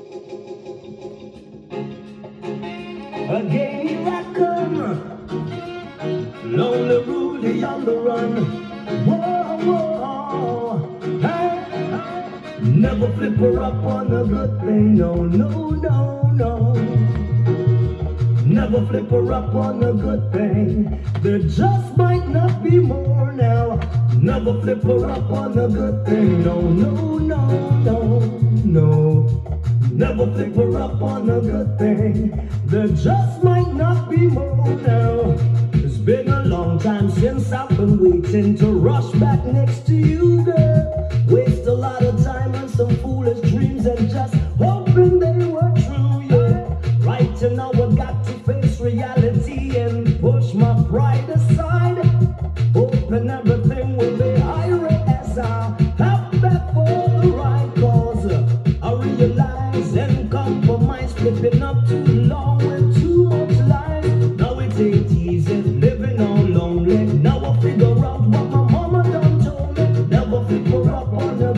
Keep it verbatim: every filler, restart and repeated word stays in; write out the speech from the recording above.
Again here I come, lonely Rudy on the run. Whoa, whoa, hey, hey. Never flip her up on a good thing, no, no, no, no. Never flip her up on a good thing. There just might not be more now. Never flip her up on a good thing, no, no, no, no, no. Never flip her up on a good thing. There just might not be more now. It's been a long time since I've been waiting to rush back next to you, girl. Waste a lot of time on some foolish dreams and just hoping they were true, yeah. Right now I've got to face reality and push my pride aside. Hoping everything will be alright as I have back for the right cause. I realize and compromise, flipping up too long with too much lies. Now it ain't easy living all lonely. Now I figure out what my mama done told me. Never flip her up on her